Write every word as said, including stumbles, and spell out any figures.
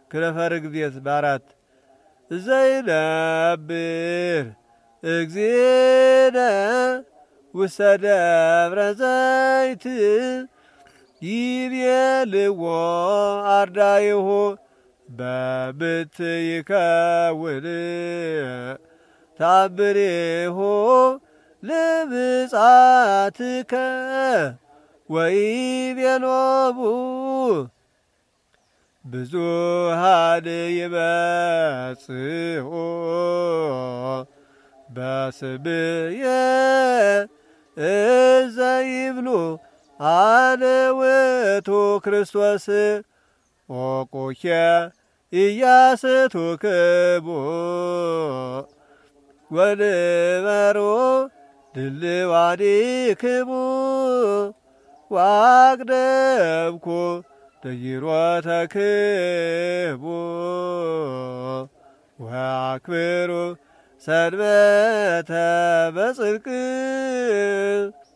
ክረፈርግ ቤት በአራት ዘይነብር እግዚእነ ውስተ ደብረ ዘይት ይቤልዎ አርዳኢሁ በብት ይከውን ታምሪሁ ለብጻትከ ወይቤሎሙ ብዙኃን ይመጽኡ በስምየ እዘ ይብሉ አነ ውእቱ ክርስቶስ ኦቁኬ ኢያስቱክሙ ወንበሩ ድልዋኒክሙ ዋቅደምኩ ደይሮተክሙ ወአክብሩ ሰንበተ በጽድቅ